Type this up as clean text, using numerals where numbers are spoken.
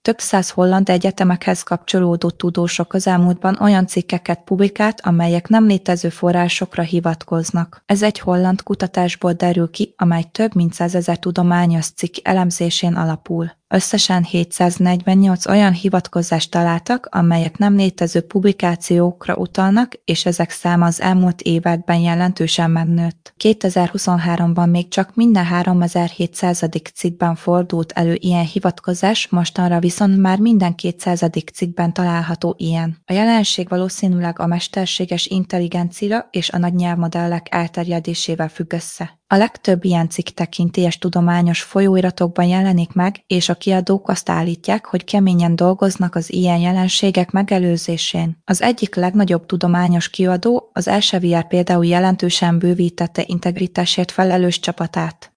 Több száz holland egyetemekhez kapcsolódó tudósok közelmúltban olyan cikkeket publikált, amelyek nem létező forrásokra hivatkoznak. Ez egy holland kutatásból derül ki, amely több mint 100 000 tudományos cikk elemzésén alapul. Összesen 748 olyan hivatkozást találtak, amelyek nem létező publikációkra utalnak, és ezek száma az elmúlt években jelentősen megnőtt. 2023-ban még csak minden 3700. cikkben fordult elő ilyen hivatkozás, mostanra viszont már minden 200. cikkben található ilyen. A jelenség valószínűleg a mesterséges intelligencia és a nagy nyelvmodellek elterjedésével függ össze. A legtöbb ilyen cikk tekintélyes tudományos folyóiratokban jelenik meg, és a kiadók azt állítják, hogy keményen dolgoznak az ilyen jelenségek megelőzésén. Az egyik legnagyobb tudományos kiadó, az Elsevier például jelentősen bővítette integritásért felelős csapatát.